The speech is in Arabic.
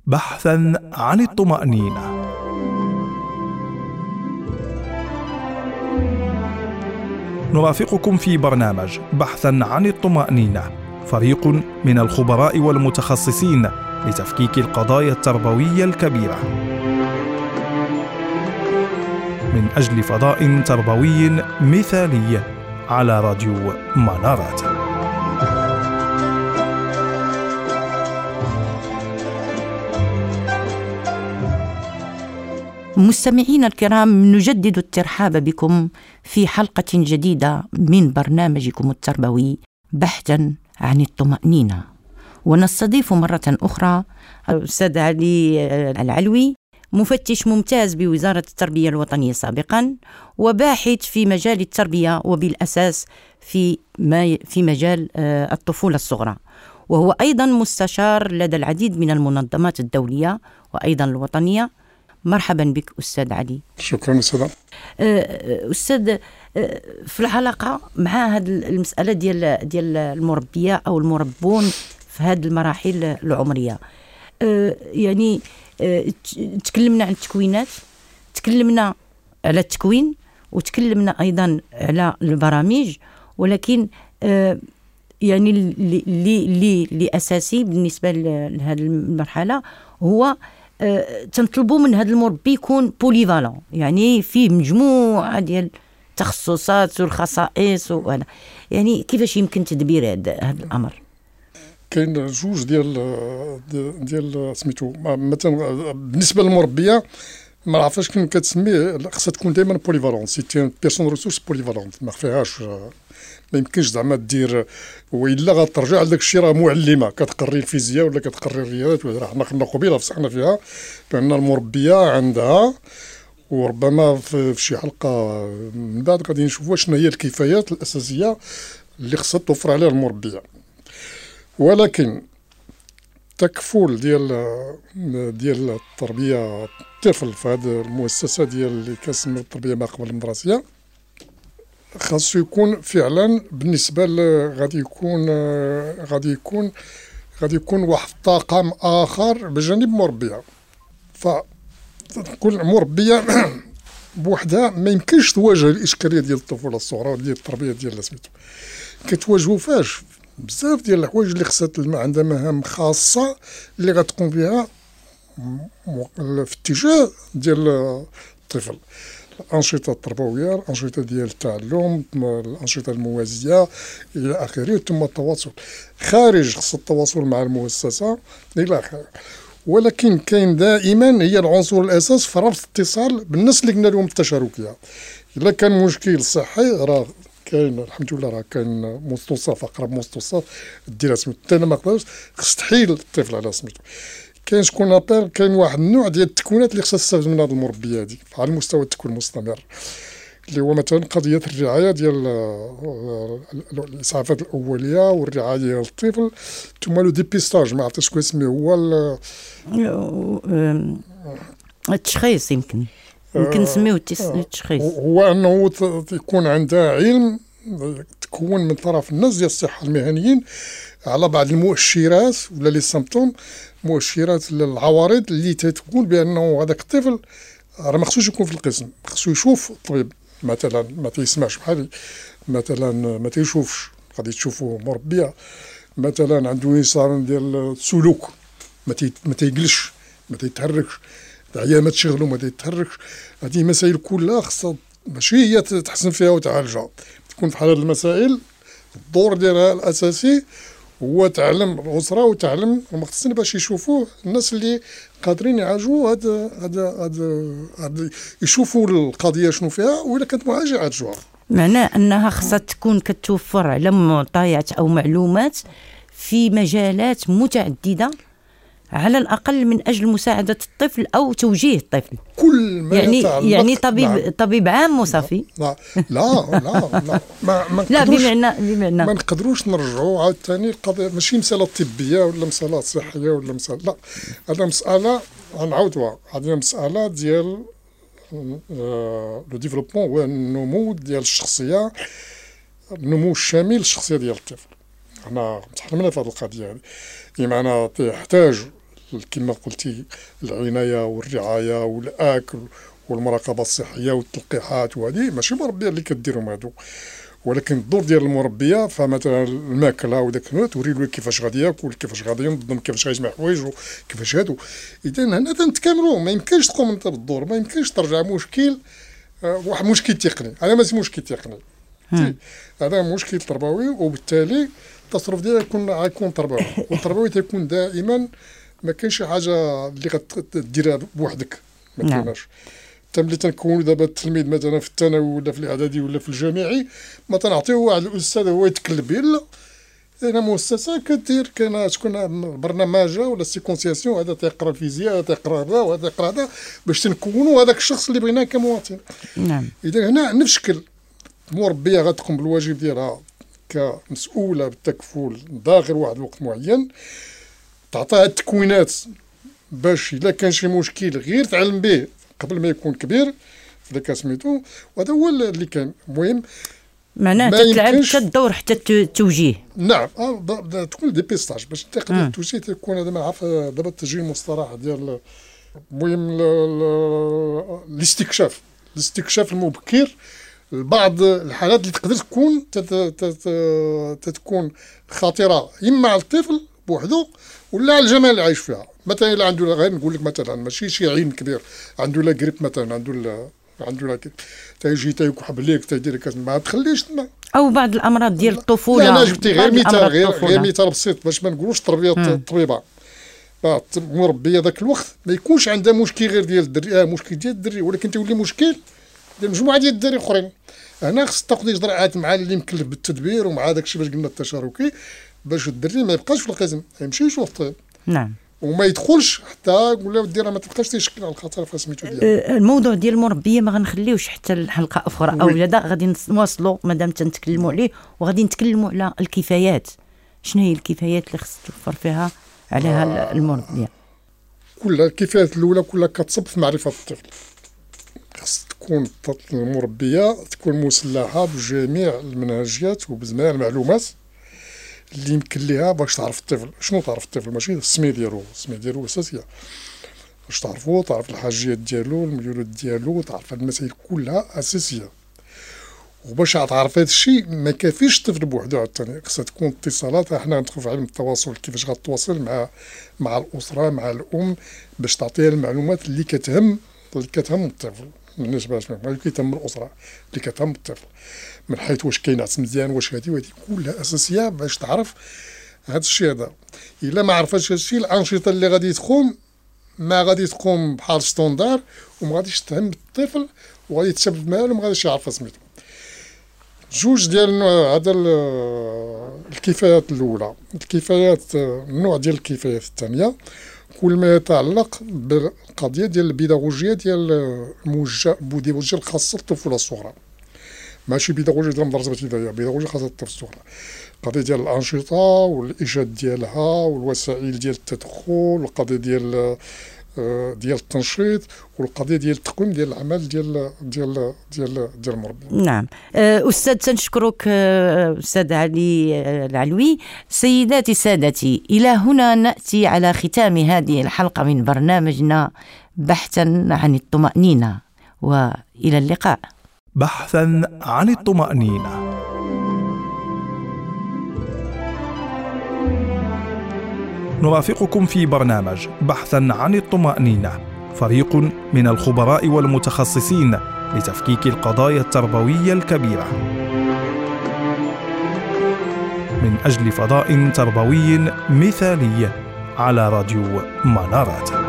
بحثا عن الطمأنينة. نرافقكم في برنامج بحثا عن الطمأنينة، فريق من الخبراء والمتخصصين لتفكيك القضايا التربوية الكبيرة من أجل فضاء تربوي مثالي على راديو منارات. مستمعينا الكرام، نجدد الترحاب بكم في حلقة جديدة من برنامجكم التربوي بحثا عن الطمأنينة، ونستضيف مرة أخرى الأستاذ علي العلوي، مفتش ممتاز بوزارة التربية الوطنية سابقا، وباحث في مجال التربية وبالأساس في مجال الطفولة الصغرى، وهو أيضا مستشار لدى العديد من المنظمات الدولية وأيضا الوطنية. مرحبا بك أستاذ علي. شكرا أستاذ. أستاذ، في العلاقة مع هذه المسألة ديال المربية أو المربون في هذه المراحل العمرية، يعني تكلمنا عن التكوينات، تكلمنا على التكوين، وتكلمنا أيضا على البرامج، ولكن يعني اللي أساسي بالنسبة لهذه المرحلة هو تنطلبوا من هذا المربي يكون بوليفالون، يعني فيه مجموعة ديال التخصصات والخصائص وهذا. يعني كيفاش يمكن تدبير هذا الأمر؟ كاين جوج ديال سميتو. مثلا بالنسبه للمربيه ما عرفاش كيف كتسميه، خصها تكون دائما بوليفالون، سي بيرسون ريسورس بوليفالون، ما فيهاش، ما يمكنش زعما دير والا غترجع لذاك الشيء راه معلمه كتقري الفيزياء ولا كتقري الرياضيات. حنا كنا قبيله فصحنا فيها بان المربيه عندها، وربما في شي حلقه من بعد غادي نشوفوا شنو هي الكفايات الاساسيه اللي خصها توفر عليها المربيه. ولكن تكفل ديال التربيه الطفل في هذه المؤسسه ديال اللي كنسميو التربيه ما قبل المدرسيه خاصو يكون فعلا بالنسبه غادي يكون واحد الطاقم اخر بجانب مربيه. فكل مربيه بوحدها ما يمكنش تواجه الاشكاليه ديال الطفوله الصغرى وديال التربيه ديال سميتو. كتواجهوا فاش بزاف ديال الحوايج اللي خصها عندها مهام خاصه اللي غتقوم بها في اتجاه ديال الطفل. الأنشطة التربوية، الأنشطة ديال التعلم، الأنشطة الموازية إلى آخره، ثم التواصل خارج، خص التواصل مع المؤسسة إلى آخره. ولكن كاين دائما هي العنصر الأساس في ربط الاتصال بالناس اللي قلنا لهم التشاركية. إلا كان مشكل صحي راه كاين الحمد لله، راه كاين مستوصف، أقرب مستوصف دير سميتو. حتى ما قدرش خص تحيل الطفل على سميتو. كاين شكون ابير، كاين واحد النوع ديال التكوينات اللي خصها تستافد من هذه المربيه هذه على المستوى التكوين المستمر، اللي هو مثلا قضيه الرعايه ديال الاسعافات الاوليه والرعايه ديال الطفل، ثم لو ديبيستاج، ما عرفتش شكون يسميه، هو التشخيص، يمكن نسميوه التشخيص. هو انه يكون عندها علم تكون من طرف الناس ديال الصحه المهنيين على بعض المؤشرات ولا لي سيمبتوم، مؤشرات العوارض اللي تتقول بانه هذاك الطفل راه ما خصوش يكون في القسم، خصو يشوف الطبيب. مثلا ما تيسمعش بحال، مثلا ما تيشوفش، غادي تشوفوا مربيه مثلا عنده نظام ديال السلوك، ما تيجلش، ما تيتحركش، العيا ما تشغلو، ما تيتحركش. هذه مسائل كلها خصها ماشي هي تحسن فيها وتعالجها، تكون في حال هذه المسائل الدور ديالها الاساسي هو تعلم الأسرة وتعلم المختصين باش يشوفوه الناس اللي قادرين يعالجوا هذا يشوفوا القضية شنو فيها، وإلا كانت معالجة يعالجوها. معناه أنها خصها تكون كتوفر على معطيات أو معلومات في مجالات متعددة على الأقل من أجل مساعدة الطفل أو توجيه الطفل. كل ما يعني طبيب عام وصافي. لا لا لا لا لا بمعنى ما نقدروش نرجعوا عاوتاني القضية ماشي مسألة طبية ولا مسألة صحية ولا مسألة، لا، هذا مسألة غنعاودوها، هذه مسألة ديال لو ديفلوبمون والنمو ديال الشخصية، النمو الشامل للشخصية ديال الطفل. حنا تحرمنا في هذه القضية هذه، بمعنى تحتاج كما قلتي العناية والرعاية والأكل والمراقبة الصحية والتلقيحات، وهذه ماشي مربية اللي كديرهم هادو، ولكن الدور ديال المربيه فمثلا الماكله وداك توري له كيفاش غادي ياكل، كيفاش غادي ينظم، كيفاش غيجمع حوايجو، كيفاش هادو. اذا هنا تنتكاملوا، ما يمكنش تقوم انت بالدور، ما يمكنش ترجع مشكل واحد مشكل تقني، هذا ماشي مشكل تقني، هذا مشكل تربوي، وبالتالي التصرف ديالك غيكون تربوي، والتربوي تيكون دائما ما كاينش شي حاجه اللي غديرها بوحدك، ما كايناش. ملي تنكونوا دابا التلميذ مثلا في الثانوي ولا في الاعدادي ولا في الجامعي، ما تنعطيوه واحد الاستاذ هو يتكلم به، لا، انا مؤسسه كدير تكون برنامج ولا سيكونسياسيون، هذا تيقرا الفيزياء، هذا تيقرا هذا وهذا تيقرا هذا، باش تنكونوا هذاك الشخص اللي بغيناه كمواطن. نعم. اذا هنا نفس الشكل المربيه غتقوم بالواجب ديالها كمسؤوله بالتكفل داخل واحد الوقت معين، تعطيها التكوينات باش الا كان شي مشكل غير تعلم به قبل ما يكون كبير فداك سميتو. وهذا هو اللي كان مهم، معناه تلعب حتى الدور حتى التوجيه. نعم، تكون ديبيستاج باش تقدر التوجيه، تكون هذا ما عرف دابا التوجيه المصطلح ديال المهم الاستكشاف المبكر لبعض الحالات اللي تقدر تكون خطيره اما على الطفل بوحده ولا على الجماعه اللي عايش فيها. مثلا الا عنده، غير نقول لك مثلا ماشي شي عين كبير، عنده لا غريب مثلا، عنده لا تيجي تيكحب ليك تيدير لك، ما تخليش تما، او بعض الامراض ديال الطفوله. لا انا جبت غير مثال بسيط باش ما نقولوش تربيه الطبيبه. المربيه ذاك الوقت ما يكونش عندها مشكل غير ديال الدري، مشكل ديال الدري، ولكن تولي مشكل ديال مجموعه ديال الدراري اخرين. هنا خص تاخذ اجراءات مع اللي مكلف بالتدبير ومع داك الشيء باش قلنا التشاركي، باش الدري ما يبقاش في القسم، ما يمشيش للطبيب. نعم. وما يدخلش حتى ولا ودي راه ما تبقاش تيشكل على الخطر في سميتو ديالها. الموضوع ديال المربيه ما غنخليوش حتى الحلقه اخرى او لا، غادي نواصلوا مادام تنتكلموا عليه، وغادي نتكلموا على الكفايات. شنو هي الكفايات اللي خص توفر فيها عليها المربيه؟ كل الكفايات الاولى كلها كتصب في معرفه الطفل. خص تكون المربيه تكون مسلحه بجميع المنهجيات وبجميع المعلومات اللي يمكن لها باش تعرف الطفل. شنو تعرف الطفل؟ ماشي السميه ديالو اساسيه، باش تعرفو، تعرف الحاجيات ديالو، الميولات ديالو، تعرف هاد المسائل كلها اساسيه. وباش تعرف هذا الشيء ما كافيش الطفل بوحدو، عاوتاني خصها تكون اتصالات. احنا ندخل في علم التواصل، كيفاش غتواصل مع الاسره، مع الام، باش تعطيها المعلومات اللي كتهم الطفل. بالنسبه لما كيتهم الاسره اللي كتهم الطفل، من حيث واش كينعس مزيان، واش هذه كلها اساسيه باش تعرف هذا الشيء. هذا الا ما عرفتش هذا الشيء، الانشطه اللي غادي تقوم ما غادي تقوم بحال ستوندار، وما غاديش تهم الطفل، وغادي تسبب مالو ما غاديش يعرف سميتو. جوج ديال هذا الكفايات الاولى. النوع ديال الكفايات الثانيه كل ما يتعلق بالقضيه ديال البيداغوجيه ديال البيداغوجيه الخاصه بالطفوله الصغرى، ماشي بيداغوجيه ديال المدرسه الابتدائيه، بيداغوجيه خاصه بالطفل الصغرى. القضيه ديال الانشطه والايجاد ديالها والوسائل ديال التدخل، والقضيه ديال التنشيط، والقضيه ديال التقويم ديال العمل ديال المربي. نعم. استاذ تنشكرك استاذ علي العلوي. سيداتي سادتي، الى هنا ناتي على ختام هذه الحلقه من برنامجنا بحثا عن الطمأنينة، والى اللقاء. بحثا عن الطمأنينة. نرافقكم في برنامج بحثا عن الطمأنينة، فريق من الخبراء والمتخصصين لتفكيك القضايا التربوية الكبيرة من أجل فضاء تربوي مثالي على راديو منارات.